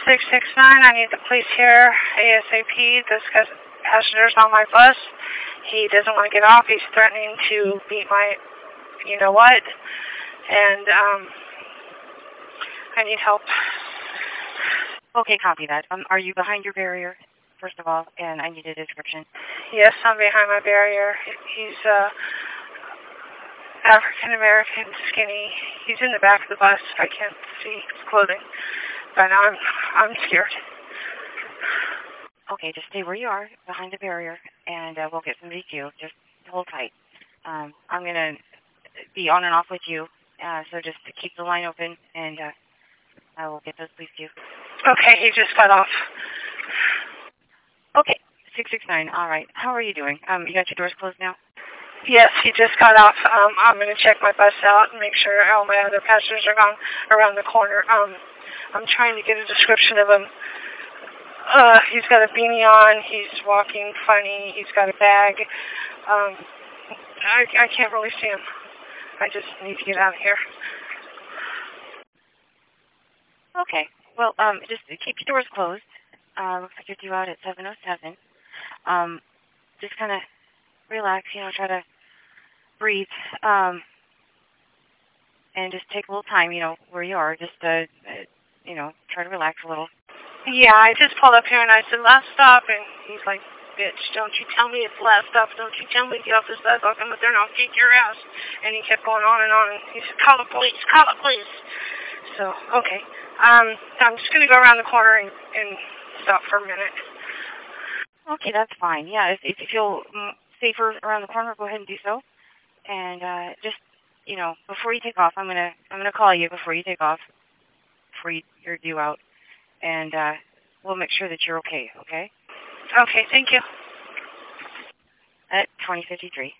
669, I need the police here ASAP. This passenger's on my bus. He doesn't want to get off. He's threatening to beat my you-know-what. And, I need help. Okay, copy that. Are you behind your barrier, first of all? And I need a description. Yes, I'm behind my barrier. He's, African-American, skinny. He's in the back of the bus. I can't see his clothing. But I'm scared. Okay, just stay where you are, behind the barrier, and we'll get somebody to you. Just hold tight. I'm going to be on and off with you, so just keep the line open, and I will get those police to you. Okay, he just got off. Okay, 669, all right. How are you doing? You got your doors closed now? Yes, he just got off. I'm going to check my bus out and make sure all my other passengers are gone around the corner. I'm trying to get a description of him. He's got a beanie on. He's walking funny. He's got a bag. I can't really see him. I just need to get out of here. Okay. Well, just keep your doors closed. Looks like you're due out at 7:07. Just kind of relax, try to breathe, and just take a little time, where you are. Just, try to relax a little. Yeah, I just pulled up here and I said, last stop, and he's like, bitch, don't you tell me it's the last stop. Don't you tell me to get off this bus. I'll come up there and I'll kick your ass. And he kept going on, and he said, call the police, call the police. So, okay. I'm just going to go around the corner and stop for a minute. Okay, that's fine. Yeah, if you feel safer around the corner, go ahead and do so. And just, before you take off, I'm gonna call you before you take off, before you're due out, and we'll make sure that you're okay. Okay? Okay, thank you. At 2053.